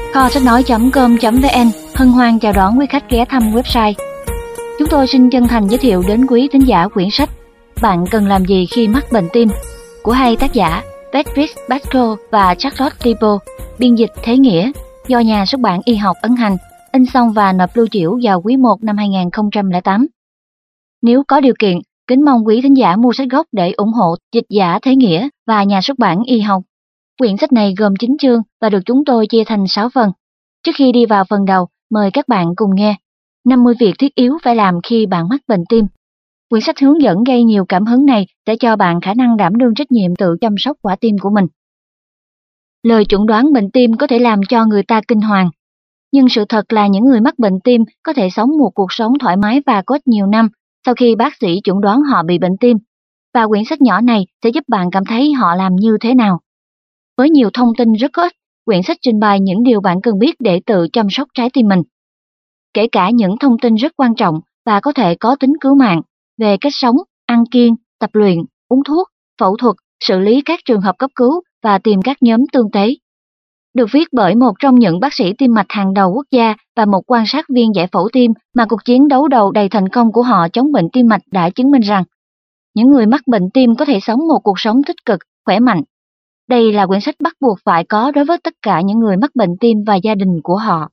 Kho sách nói.com.vn hân hoan chào đón quý khách ghé thăm website. Chúng tôi xin chân thành giới thiệu đến quý thính giả quyển sách Bạn cần làm gì khi mắc bệnh tim của hai tác giả Patrick Basco và Charlotte Libo, biên dịch Thế Nghĩa, do nhà xuất bản Y học ấn hành, in xong và nộp lưu trữ vào quý 1 năm 2008. Nếu có điều kiện, kính mong quý thính giả mua sách gốc để ủng hộ dịch giả Thế Nghĩa và nhà xuất bản Y học. Quyển sách này gồm 9 chương và được chúng tôi chia thành 6 phần. Trước khi đi vào phần đầu, mời các bạn cùng nghe 50 việc thiết yếu phải làm khi bạn mắc bệnh tim. Quyển sách hướng dẫn gây nhiều cảm hứng này sẽ cho bạn khả năng đảm đương trách nhiệm tự chăm sóc quả tim của mình. Lời chẩn đoán bệnh tim có thể làm cho người ta kinh hoàng, nhưng sự thật là những người mắc bệnh tim có thể sống một cuộc sống thoải mái và có ích nhiều năm sau khi bác sĩ chẩn đoán họ bị bệnh tim. Và quyển sách nhỏ này sẽ giúp bạn cảm thấy họ làm như thế nào. Với nhiều thông tin rất có ích, quyển sách trình bày những điều bạn cần biết để tự chăm sóc trái tim mình. Kể cả những thông tin rất quan trọng và có thể có tính cứu mạng về cách sống, ăn kiêng, tập luyện, uống thuốc, phẫu thuật, xử lý các trường hợp cấp cứu và tìm các nhóm tương tế. Được viết bởi một trong những bác sĩ tim mạch hàng đầu quốc gia và một quan sát viên giải phẫu tim mà cuộc chiến đấu đầu đầy thành công của họ chống bệnh tim mạch đã chứng minh rằng những người mắc bệnh tim có thể sống một cuộc sống tích cực, khỏe mạnh. Đây là quyển sách bắt buộc phải có đối với tất cả những người mắc bệnh tim và gia đình của họ.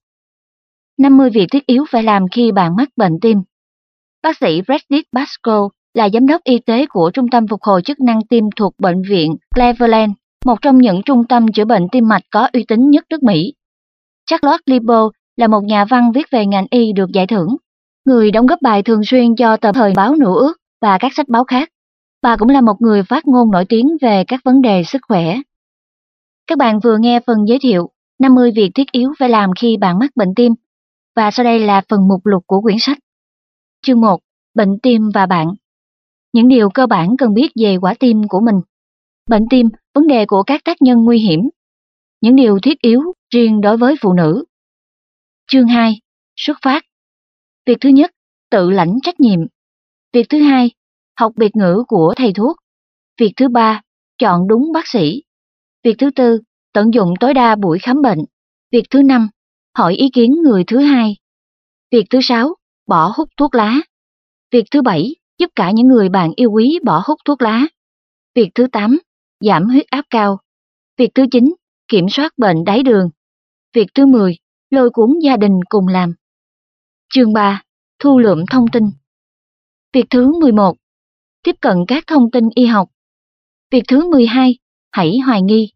50 việc thiết yếu phải làm khi bạn mắc bệnh tim. Bác sĩ Patrick Basco là giám đốc y tế của Trung tâm Phục hồi chức năng tim thuộc Bệnh viện Cleveland, một trong những trung tâm chữa bệnh tim mạch có uy tín nhất nước Mỹ. Charlotte Libo là một nhà văn viết về ngành y được giải thưởng, người đóng góp bài thường xuyên cho tờ thời báo Nữ ước và các sách báo khác. Bà cũng là một người phát ngôn nổi tiếng về các vấn đề sức khỏe. Các bạn vừa nghe phần giới thiệu 50 việc thiết yếu phải làm khi bạn mắc bệnh tim. Và sau đây là phần mục lục của quyển sách. Chương 1. Bệnh tim và bạn. Những điều cơ bản cần biết về quả tim của mình. Bệnh tim, vấn đề của các tác nhân nguy hiểm. Những điều thiết yếu riêng đối với phụ nữ. Chương 2. Xuất phát. Việc thứ nhất, tự lãnh trách nhiệm. Việc thứ hai, học biệt ngữ của thầy thuốc. Việc thứ ba, chọn đúng bác sĩ. Việc thứ tư, tận dụng tối đa buổi khám bệnh. Việc thứ năm, hỏi ý kiến người thứ hai. Việc thứ sáu, bỏ hút thuốc lá. Việc thứ bảy, giúp cả những người bạn yêu quý bỏ hút thuốc lá. Việc thứ 8, giảm huyết áp cao. Việc thứ 9, kiểm soát bệnh đái đường. Việc thứ 10, lôi cuốn gia đình cùng làm. Chương 3, thu lượm thông tin. Việc thứ 11, tiếp cận các thông tin y học. Việc thứ 12, hãy hoài nghi.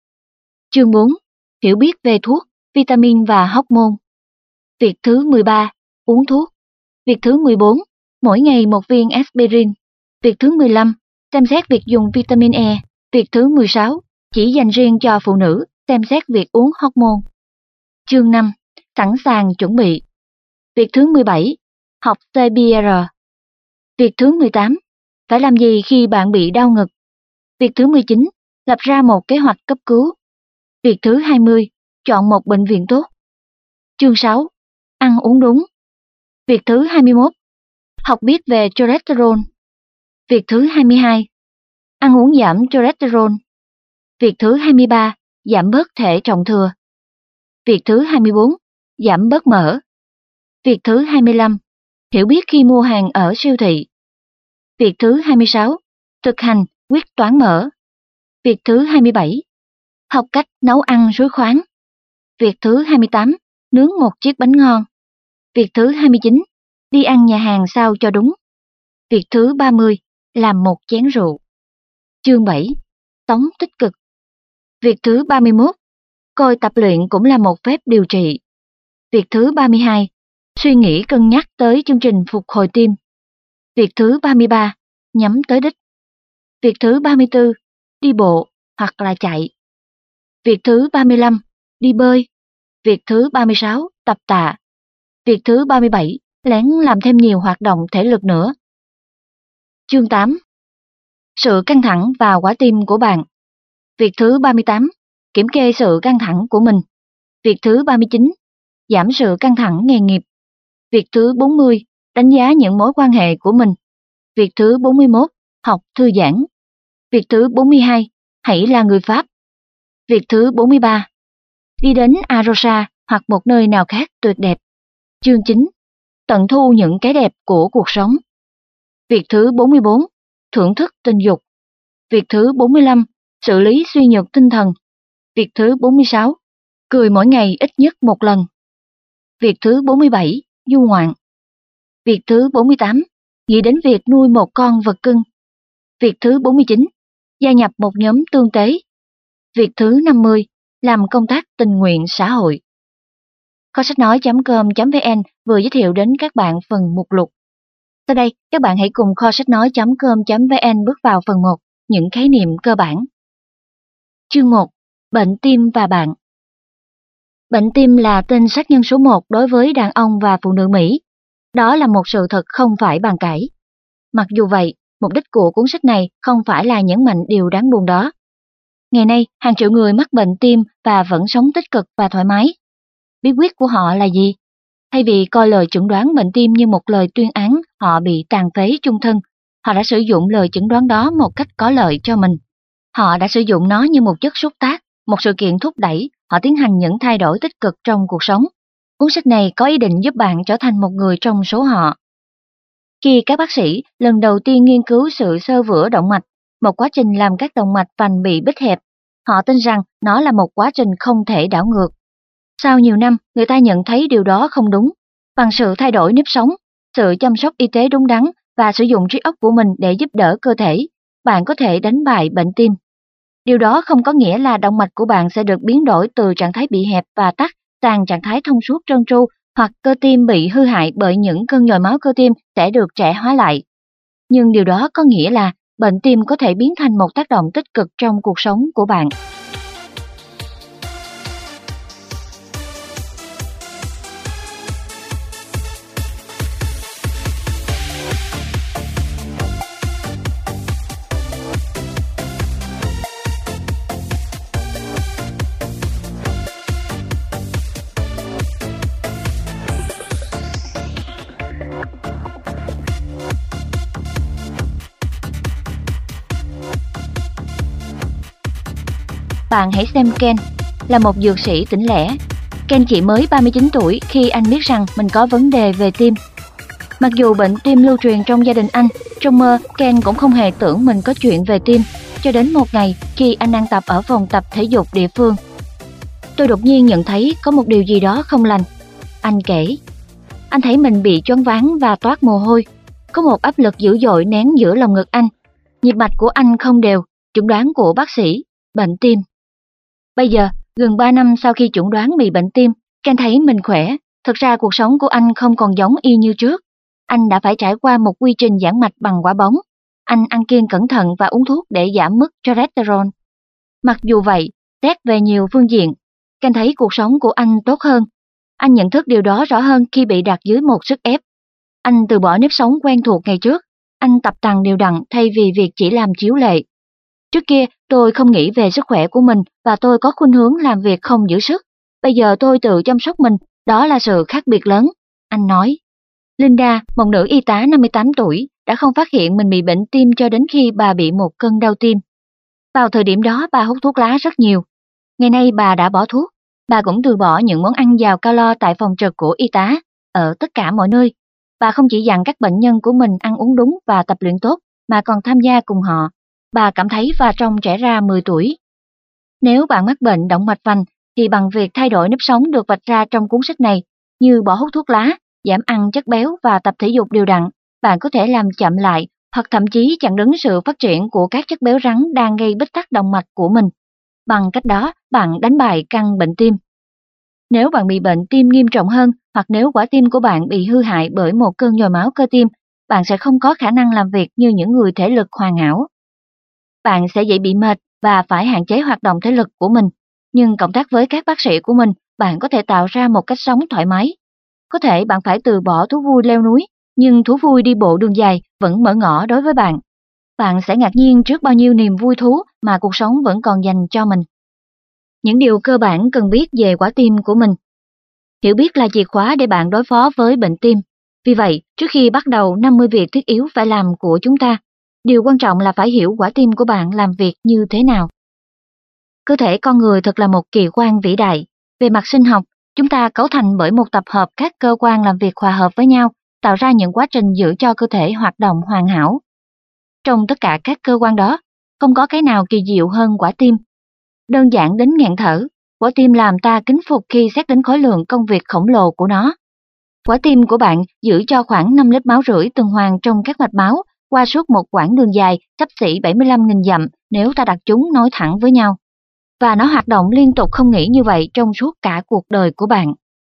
Chương 4, hiểu biết về thuốc, vitamin và hormone. Việc thứ 13, uống thuốc. Việc thứ 14, mỗi ngày một viên aspirin. Việc thứ 15, xem xét việc dùng vitamin E. Việc thứ 16, chỉ dành riêng cho phụ nữ, xem xét việc uống hormone. Chương 5, sẵn sàng chuẩn bị. Việc thứ 17, học CPR. Việc thứ 18, phải làm gì khi bạn bị đau ngực. Việc thứ 19, lập ra một kế hoạch cấp cứu. Việc thứ 20, chọn một bệnh viện tốt. Chương 6, ăn uống đúng. Việc thứ 21, học biết về cholesterol. Việc thứ 22, ăn uống giảm cholesterol. Việc thứ 23, giảm bớt thể trọng thừa. Việc thứ 24, giảm bớt mỡ. Việc thứ 25, hiểu biết khi mua hàng ở siêu thị. Việc thứ 26, thực hành quyết toán mỡ. Việc thứ 27, học cách nấu ăn suối khoáng. Việc thứ 28, nướng một chiếc bánh ngon. Việc thứ 29, đi ăn nhà hàng sao cho đúng. Việc thứ 30, làm một chén rượu. Chương 7, sống tích cực. Việc thứ 31, coi tập luyện cũng là một phép điều trị. Việc thứ 32, suy nghĩ cân nhắc tới chương trình phục hồi tim. Việc thứ 33, nhắm tới đích. Việc thứ 34, đi bộ hoặc là chạy. Việc thứ 35, đi bơi. Việc thứ 36, tập tạ. Việc thứ 37, lén làm thêm nhiều hoạt động thể lực nữa. Chương 8, sự căng thẳng và quả tim của bạn. Việc thứ 38, kiểm kê sự căng thẳng của mình. Việc thứ 39, giảm sự căng thẳng nghề nghiệp. Việc thứ 40, đánh giá những mối quan hệ của mình. Việc thứ 41, học thư giãn. Việc thứ 42, hãy là người Pháp. Việc thứ 43, đi đến Arosa hoặc một nơi nào khác tuyệt đẹp. Chương 9. Tận thu những cái đẹp của cuộc sống. Việc thứ 44. Thưởng thức tình dục. Việc thứ 45. Xử lý suy nhược tinh thần. Việc thứ 46. Cười mỗi ngày ít nhất một lần. Việc thứ 47. Du ngoạn. Việc thứ 48. Nghĩ đến việc nuôi một con vật cưng. Việc thứ 49. Gia nhập một nhóm tương tế. Việc thứ 50. Làm công tác tình nguyện xã hội. Kho sách nói.com.vn vừa giới thiệu đến các bạn phần mục lục. Sau đây, các bạn hãy cùng kho sách nói.com.vn bước vào phần 1, những khái niệm cơ bản. Chương 1. Bệnh tim và bạn. Bệnh tim là tên sát nhân số 1 đối với đàn ông và phụ nữ Mỹ. Đó là một sự thật không phải bàn cãi. Mặc dù vậy, mục đích của cuốn sách này không phải là nhấn mạnh điều đáng buồn đó. Ngày nay, hàng triệu người mắc bệnh tim và vẫn sống tích cực và thoải mái. Bí quyết của họ là gì? Thay vì coi lời chẩn đoán bệnh tim như một lời tuyên án họ bị tàn phế chung thân, họ đã sử dụng lời chẩn đoán đó một cách có lợi cho mình. Họ đã sử dụng nó như một chất xúc tác, một sự kiện thúc đẩy, họ tiến hành những thay đổi tích cực trong cuộc sống. Cuốn sách này có ý định giúp bạn trở thành một người trong số họ. Khi các bác sĩ lần đầu tiên nghiên cứu sự xơ vữa động mạch, một quá trình làm các động mạch vành bị bít hẹp, họ tin rằng nó là một quá trình không thể đảo ngược. Sau nhiều năm, người ta nhận thấy điều đó không đúng. Bằng sự thay đổi nếp sống, sự chăm sóc y tế đúng đắn và sử dụng trí óc của mình để giúp đỡ cơ thể, bạn có thể đánh bại bệnh tim. Điều đó không có nghĩa là động mạch của bạn sẽ được biến đổi từ trạng thái bị hẹp và tắc sang trạng thái thông suốt trơn tru, hoặc cơ tim bị hư hại bởi những cơn nhồi máu cơ tim sẽ được trẻ hóa lại. Nhưng điều đó có nghĩa là bệnh tim có thể biến thành một tác động tích cực trong cuộc sống của bạn. Bạn hãy xem Ken, là một dược sĩ tỉnh lẻ. Ken chỉ mới 39 tuổi khi anh biết rằng mình có vấn đề về tim. Mặc dù bệnh tim lưu truyền trong gia đình anh, trong mơ Ken cũng không hề tưởng mình có chuyện về tim, cho đến một ngày khi anh đang tập ở phòng tập thể dục địa phương. Tôi đột nhiên nhận thấy có một điều gì đó không lành. Anh kể, anh thấy mình bị choáng váng và toát mồ hôi. Có một áp lực dữ dội nén giữa lồng ngực anh. Nhịp mạch của anh không đều, chẩn đoán của bác sĩ, bệnh tim. Bây giờ, gần 3 năm sau khi chẩn đoán bị bệnh tim, Ken thấy mình khỏe. Thực ra cuộc sống của anh không còn giống y như trước. Anh đã phải trải qua một quy trình giãn mạch bằng quả bóng. Anh ăn kiêng cẩn thận và uống thuốc để giảm mức cholesterol. Mặc dù vậy, xét về nhiều phương diện, Ken thấy cuộc sống của anh tốt hơn. Anh nhận thức điều đó rõ hơn khi bị đặt dưới một sức ép. Anh từ bỏ nếp sống quen thuộc ngày trước. Anh tập tành đều đặn thay vì việc chỉ làm chiếu lệ. Trước kia, tôi không nghĩ về sức khỏe của mình và tôi có khuynh hướng làm việc không giữ sức. Bây giờ tôi tự chăm sóc mình, đó là sự khác biệt lớn, anh nói. Linda, một nữ y tá 58 tuổi, đã không phát hiện mình bị bệnh tim cho đến khi bà bị một cơn đau tim. Vào thời điểm đó, bà hút thuốc lá rất nhiều. Ngày nay bà đã bỏ thuốc. Bà cũng từ bỏ những món ăn giàu calo tại phòng trực của y tá, ở tất cả mọi nơi. Bà không chỉ dặn các bệnh nhân của mình ăn uống đúng và tập luyện tốt, mà còn tham gia cùng họ. Bà cảm thấy và trông trẻ ra 10 tuổi. Nếu bạn mắc bệnh động mạch vành, thì bằng việc thay đổi nếp sống được vạch ra trong cuốn sách này, như bỏ hút thuốc lá, giảm ăn chất béo và tập thể dục đều đặn, bạn có thể làm chậm lại hoặc thậm chí chặn đứng sự phát triển của các chất béo rắn đang gây bít tắc động mạch của mình. Bằng cách đó, bạn đánh bại căn bệnh tim. Nếu bạn bị bệnh tim nghiêm trọng hơn, hoặc nếu quả tim của bạn bị hư hại bởi một cơn nhồi máu cơ tim, bạn sẽ không có khả năng làm việc như những người thể lực hoàn hảo. Bạn sẽ dễ bị mệt và phải hạn chế hoạt động thể lực của mình. Nhưng cộng tác với các bác sĩ của mình, bạn có thể tạo ra một cách sống thoải mái. Có thể bạn phải từ bỏ thú vui leo núi, nhưng thú vui đi bộ đường dài vẫn mở ngõ đối với bạn. Bạn sẽ ngạc nhiên trước bao nhiêu niềm vui thú mà cuộc sống vẫn còn dành cho mình. Những điều cơ bản cần biết về quả tim của mình. Hiểu biết là chìa khóa để bạn đối phó với bệnh tim. Vì vậy, trước khi bắt đầu 50 việc thiết yếu phải làm của chúng ta, điều quan trọng là phải hiểu quả tim của bạn làm việc như thế nào. Cơ thể con người thật là một kỳ quan vĩ đại. Về mặt sinh học, Chúng ta cấu thành bởi một tập hợp các cơ quan làm việc hòa hợp với nhau, tạo ra những quá trình giữ cho cơ thể hoạt động hoàn hảo. Trong tất cả các cơ quan đó, không có cái nào kỳ diệu hơn quả tim. Đơn giản đến nghẹn thở, quả tim làm ta kính phục khi xét đến khối lượng công việc khổng lồ của nó. Quả tim của bạn giữ cho khoảng 5 lít máu rưỡi tuần hoàn trong các mạch máu qua suốt một quãng đường dài xấp xỉ 75.000 dặm nếu ta đặt chúng nối thẳng với nhau. Và nó hoạt động liên tục không nghỉ như vậy trong suốt cả cuộc đời của bạn.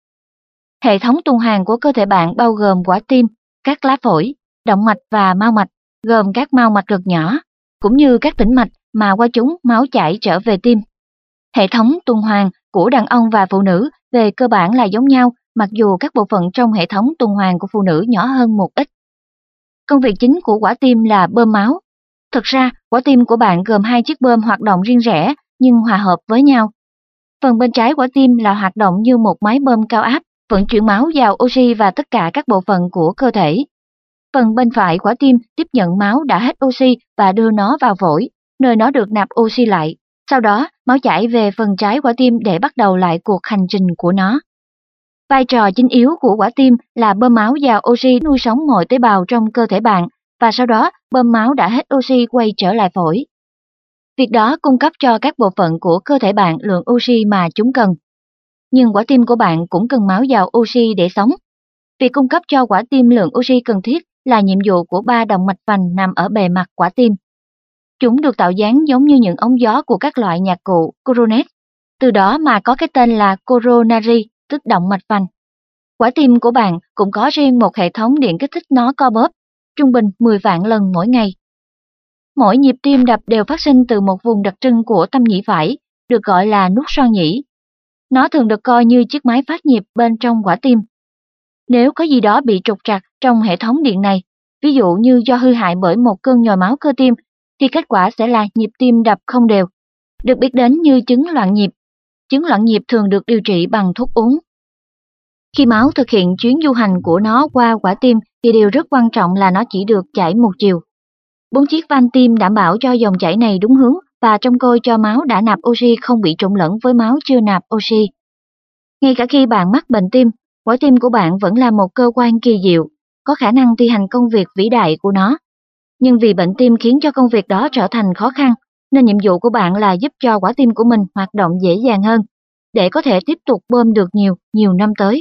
Hệ thống tuần hoàn của cơ thể bạn bao gồm quả tim, các lá phổi, động mạch và mao mạch, gồm các mao mạch cực nhỏ, cũng như các tĩnh mạch mà qua chúng máu chảy trở về tim. Hệ thống tuần hoàn của đàn ông và phụ nữ về cơ bản là giống nhau, mặc dù các bộ phận trong hệ thống tuần hoàn của phụ nữ nhỏ hơn một ít. Công việc chính của quả tim là bơm máu. Thực ra, quả tim của bạn gồm 2 chiếc bơm hoạt động riêng rẽ nhưng hòa hợp với nhau. Phần bên trái quả tim là hoạt động như một máy bơm cao áp, vận chuyển máu vào oxy và tất cả các bộ phận của cơ thể. Phần bên phải quả tim tiếp nhận máu đã hết oxy và đưa nó vào phổi, nơi nó được nạp oxy lại. Sau đó, máu chảy về phần trái quả tim để bắt đầu lại cuộc hành trình của nó. Vai trò chính yếu của quả tim là bơm máu và oxy nuôi sống mọi tế bào trong cơ thể bạn, và sau đó bơm máu đã hết oxy quay trở lại phổi. Việc đó cung cấp cho các bộ phận của cơ thể bạn lượng oxy mà chúng cần. Nhưng quả tim của bạn cũng cần máu vào oxy để sống. Việc cung cấp cho quả tim lượng oxy cần thiết là nhiệm vụ của 3 động mạch vành nằm ở bề mặt quả tim. Chúng được tạo dáng giống như những ống gió của các loại nhạc cụ coronet, từ đó mà có cái tên là coronary, tức động mạch vành. Quả tim của bạn cũng có riêng một hệ thống điện kích thích nó co bóp, trung bình 10 vạn lần mỗi ngày. Mỗi nhịp tim đập đều phát sinh từ một vùng đặc trưng của tâm nhĩ phải, được gọi là nút xoang nhĩ. Nó thường được coi như chiếc máy phát nhịp bên trong quả tim. Nếu có gì đó bị trục trặc trong hệ thống điện này, ví dụ như do hư hại bởi một cơn nhồi máu cơ tim, thì kết quả sẽ là nhịp tim đập không đều, được biết đến như chứng loạn nhịp. Chứng loạn nhịp thường được điều trị bằng thuốc uống. Khi máu thực hiện chuyến du hành của nó qua quả tim thì điều rất quan trọng là nó chỉ được chảy một chiều. 4 chiếc van tim đảm bảo cho dòng chảy này đúng hướng và trông coi cho máu đã nạp oxy không bị trộn lẫn với máu chưa nạp oxy. Ngay cả khi bạn mắc bệnh tim, quả tim của bạn vẫn là một cơ quan kỳ diệu, có khả năng thi hành công việc vĩ đại của nó. Nhưng vì bệnh tim khiến cho công việc đó trở thành khó khăn, nên nhiệm vụ của bạn là giúp cho quả tim của mình hoạt động dễ dàng hơn, để có thể tiếp tục bơm được nhiều năm tới.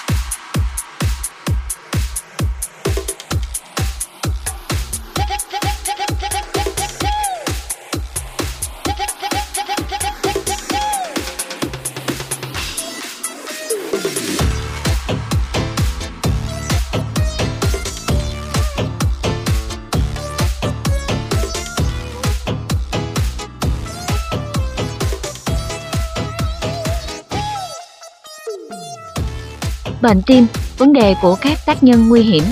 Bệnh tim, vấn đề của các tác nhân nguy hiểm.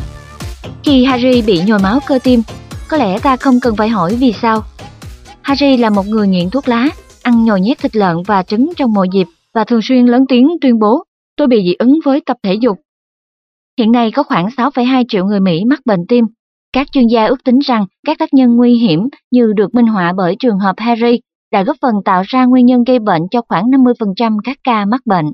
Khi Harry bị nhồi máu cơ tim, có lẽ ta không cần phải hỏi vì sao. Harry là một người nghiện thuốc lá, ăn nhồi nhét thịt lợn và trứng trong mọi dịp và thường xuyên lớn tiếng tuyên bố, tôi bị dị ứng với tập thể dục. Hiện nay có khoảng 6,2 triệu người Mỹ mắc bệnh tim. Các chuyên gia ước tính rằng các tác nhân nguy hiểm như được minh họa bởi trường hợp Harry đã góp phần tạo ra nguyên nhân gây bệnh cho khoảng 50% các ca mắc bệnh.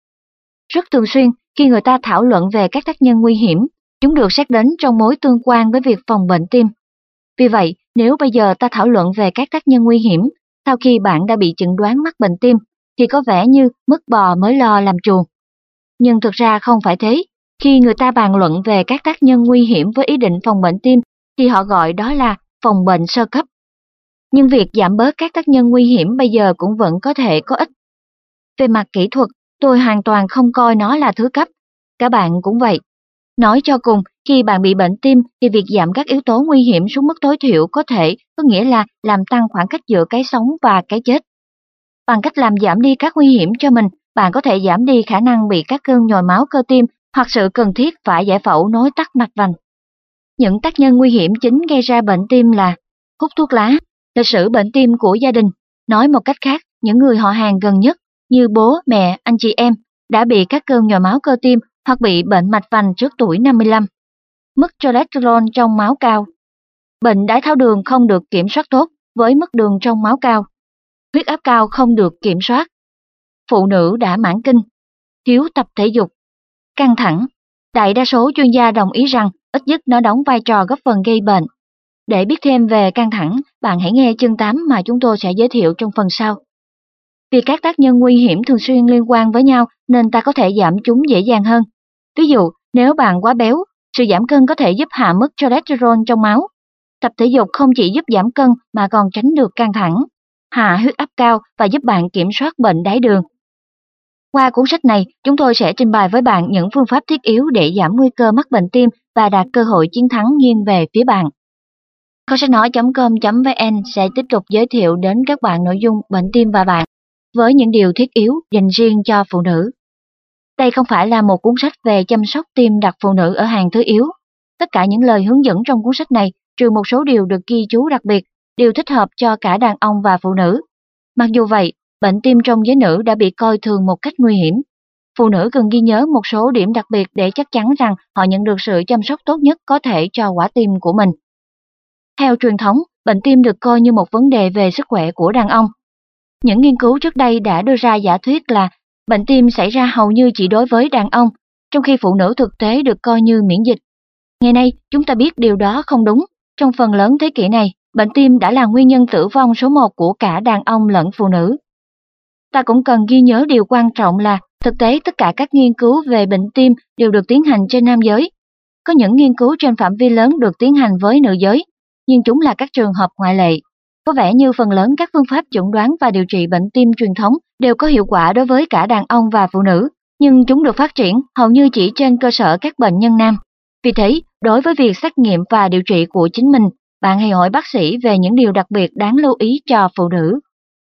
Rất thường xuyên, khi người ta thảo luận về các tác nhân nguy hiểm, chúng được xét đến trong mối tương quan với việc phòng bệnh tim. Vì vậy, nếu bây giờ ta thảo luận về các tác nhân nguy hiểm, sau khi bạn đã bị chẩn đoán mắc bệnh tim, thì có vẻ như mất bò mới lo làm chuồng. Nhưng thực ra không phải thế. Khi người ta bàn luận về các tác nhân nguy hiểm với ý định phòng bệnh tim, thì họ gọi đó là phòng bệnh sơ cấp. Nhưng việc giảm bớt các tác nhân nguy hiểm bây giờ cũng vẫn có thể có ích. Về mặt kỹ thuật, tôi hoàn toàn không coi nó là thứ cấp. Các bạn cũng vậy. Nói cho cùng, khi bạn bị bệnh tim thì việc giảm các yếu tố nguy hiểm xuống mức tối thiểu có nghĩa là làm tăng khoảng cách giữa cái sống và cái chết. Bằng cách làm giảm đi các nguy hiểm cho mình, bạn có thể giảm đi khả năng bị các cơn nhồi máu cơ tim hoặc sự cần thiết phải giải phẫu nối tắc mạch vành. Những tác nhân nguy hiểm chính gây ra bệnh tim là hút thuốc lá, lịch sử bệnh tim của gia đình. Nói một cách khác, những người họ hàng gần nhất như bố, mẹ, anh chị em đã bị các cơn nhồi máu cơ tim hoặc bị bệnh mạch vành trước tuổi 55. Mức cholesterol trong máu cao. Bệnh đái tháo đường không được kiểm soát tốt với mức đường trong máu cao. Huyết áp cao không được kiểm soát. Phụ nữ đã mãn kinh. thiếu tập thể dục. Căng thẳng. Đại đa số chuyên gia đồng ý rằng ít nhất nó đóng vai trò góp phần gây bệnh. Để biết thêm về căng thẳng, bạn hãy nghe chương 8 mà chúng tôi sẽ giới thiệu trong phần sau. Vì các tác nhân nguy hiểm thường xuyên liên quan với nhau nên ta có thể giảm chúng dễ dàng hơn. Ví dụ, nếu bạn quá béo, sự giảm cân có thể giúp hạ mức cholesterol trong máu. Tập thể dục không chỉ giúp giảm cân mà còn tránh được căng thẳng, hạ huyết áp cao và giúp bạn kiểm soát bệnh đái đường. Qua cuốn sách này, chúng tôi sẽ trình bày với bạn những phương pháp thiết yếu để giảm nguy cơ mắc bệnh tim và đạt cơ hội chiến thắng nghiêng về phía bạn. Kho sách nói.com.vn sẽ tiếp tục giới thiệu đến các bạn nội dung bệnh tim và bạn, với những điều thiết yếu dành riêng cho phụ nữ. Đây không phải là một cuốn sách về chăm sóc tim đặt phụ nữ ở hàng thứ yếu. Tất cả những lời hướng dẫn trong cuốn sách này, trừ một số điều được ghi chú đặc biệt, đều thích hợp cho cả đàn ông và phụ nữ. Mặc dù vậy, bệnh tim trong giới nữ đã bị coi thường một cách nguy hiểm. Phụ nữ cần ghi nhớ một số điểm đặc biệt để chắc chắn rằng họ nhận được sự chăm sóc tốt nhất có thể cho quả tim của mình. Theo truyền thống, bệnh tim được coi như một vấn đề về sức khỏe của đàn ông. Những nghiên cứu trước đây đã đưa ra giả thuyết là bệnh tim xảy ra hầu như chỉ đối với đàn ông, trong khi phụ nữ thực tế được coi như miễn dịch. Ngày nay, chúng ta biết điều đó không đúng. Trong phần lớn thế kỷ này, bệnh tim đã là nguyên nhân tử vong số 1 của cả đàn ông lẫn phụ nữ. Ta cũng cần ghi nhớ điều quan trọng là thực tế tất cả các nghiên cứu về bệnh tim đều được tiến hành trên nam giới. Có những nghiên cứu trên phạm vi lớn được tiến hành với nữ giới, nhưng chúng là các trường hợp ngoại lệ. Có vẻ như phần lớn các phương pháp chẩn đoán và điều trị bệnh tim truyền thống đều có hiệu quả đối với cả đàn ông và phụ nữ, nhưng chúng được phát triển hầu như chỉ trên cơ sở các bệnh nhân nam. Vì thế, đối với việc xét nghiệm và điều trị của chính mình, bạn hãy hỏi bác sĩ về những điều đặc biệt đáng lưu ý cho phụ nữ.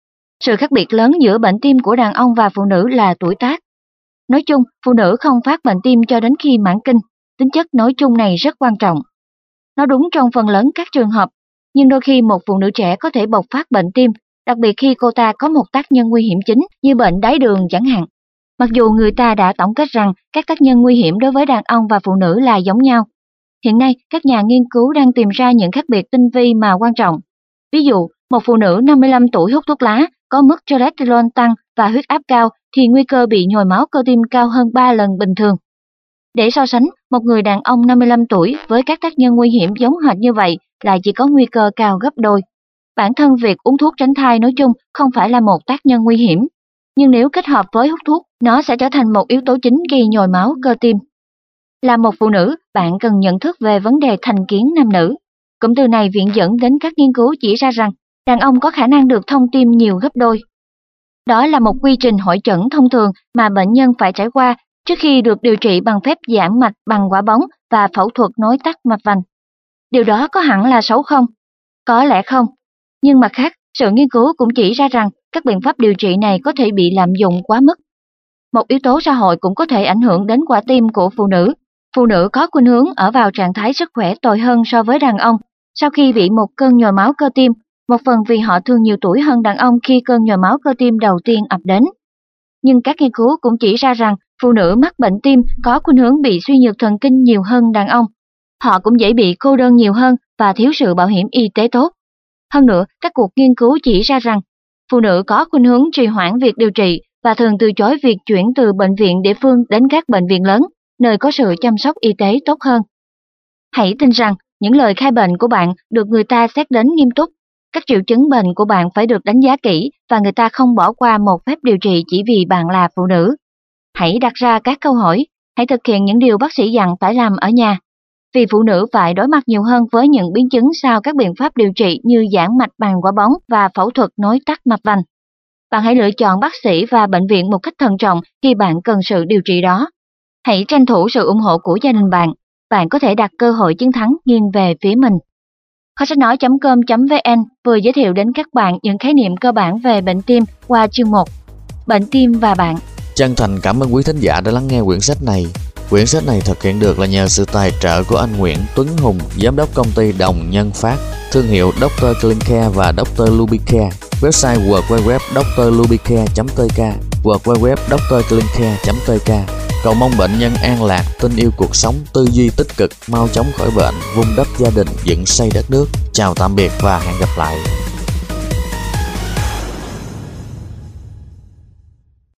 Sự khác biệt lớn giữa bệnh tim của đàn ông và phụ nữ là tuổi tác. Nói chung, phụ nữ không phát bệnh tim cho đến khi mãn kinh. Tính chất nói chung này rất quan trọng. Nó đúng trong phần lớn các trường hợp, nhưng đôi khi một phụ nữ trẻ có thể bộc phát bệnh tim, đặc biệt khi cô ta có một tác nhân nguy hiểm chính như bệnh đái đường chẳng hạn. Mặc dù người ta đã tổng kết rằng các tác nhân nguy hiểm đối với đàn ông và phụ nữ là giống nhau. Hiện nay, các nhà nghiên cứu đang tìm ra những khác biệt tinh vi mà quan trọng. Ví dụ, một phụ nữ 55 tuổi hút thuốc lá, có mức cholesterol tăng và huyết áp cao thì nguy cơ bị nhồi máu cơ tim cao hơn 3 lần bình thường. Để so sánh, một người đàn ông 55 tuổi với các tác nhân nguy hiểm giống hệt như vậy lại chỉ có nguy cơ cao gấp đôi. Bản thân việc uống thuốc tránh thai nói chung không phải là một tác nhân nguy hiểm, nhưng nếu kết hợp với hút thuốc, nó sẽ trở thành một yếu tố chính gây nhồi máu cơ tim. Là một phụ nữ, bạn cần nhận thức về vấn đề thành kiến nam nữ. Cụm từ này viện dẫn đến các nghiên cứu chỉ ra rằng đàn ông có khả năng được thông tim nhiều gấp đôi. Đó là một quy trình hội chẩn thông thường mà bệnh nhân phải trải qua trước khi được điều trị bằng phép giãn mạch bằng quả bóng và phẫu thuật nối tắt mạch vành. Điều đó có hẳn là xấu không? Có lẽ không. Nhưng mặt khác, sự nghiên cứu cũng chỉ ra rằng các biện pháp điều trị này có thể bị lạm dụng quá mức. Một yếu tố xã hội cũng có thể ảnh hưởng đến quả tim của phụ nữ. Phụ nữ có khuynh hướng ở vào trạng thái sức khỏe tồi hơn so với đàn ông sau khi bị một cơn nhồi máu cơ tim, một phần vì họ thường nhiều tuổi hơn đàn ông khi cơn nhồi máu cơ tim đầu tiên ập đến. Nhưng các nghiên cứu cũng chỉ ra rằng phụ nữ mắc bệnh tim có khuynh hướng bị suy nhược thần kinh nhiều hơn đàn ông. Họ cũng dễ bị cô đơn nhiều hơn và thiếu sự bảo hiểm y tế tốt. Hơn nữa, các cuộc nghiên cứu chỉ ra rằng phụ nữ có khuynh hướng trì hoãn việc điều trị và thường từ chối việc chuyển từ bệnh viện địa phương đến các bệnh viện lớn, nơi có sự chăm sóc y tế tốt hơn. Hãy tin rằng những lời khai bệnh của bạn được người ta xét đến nghiêm túc. Các triệu chứng bệnh của bạn phải được đánh giá kỹ và người ta không bỏ qua một phép điều trị chỉ vì bạn là phụ nữ. Hãy đặt ra các câu hỏi, hãy thực hiện những điều bác sĩ dặn phải làm ở nhà. Vì phụ nữ phải đối mặt nhiều hơn với những biến chứng sau các biện pháp điều trị như giãn mạch bằng quả bóng và phẫu thuật nối tắt mạch vành. Bạn hãy lựa chọn bác sĩ và bệnh viện một cách thận trọng khi bạn cần sự điều trị đó. Hãy tranh thủ sự ủng hộ của gia đình bạn. Bạn có thể đặt cơ hội chiến thắng nghiêng về phía mình. Kho sách nói.com.vn vừa giới thiệu đến các bạn những khái niệm cơ bản về bệnh tim qua chương 1. Bệnh tim và bạn. Chân thành cảm ơn quý thính giả đã lắng nghe quyển sách này. Quyển sách này thực hiện được là nhờ sự tài trợ của anh Nguyễn Tuấn Hùng, giám đốc công ty Đồng Nhân Phát, thương hiệu Dr. Clincare và Dr. Lubicare, website www.drlubicare.tk, www.drclincare.tk. Cầu mong bệnh nhân an lạc, tin yêu cuộc sống, tư duy tích cực, mau chóng khỏi bệnh, vun đắp gia đình, dựng xây đất nước. Chào tạm biệt và hẹn gặp lại.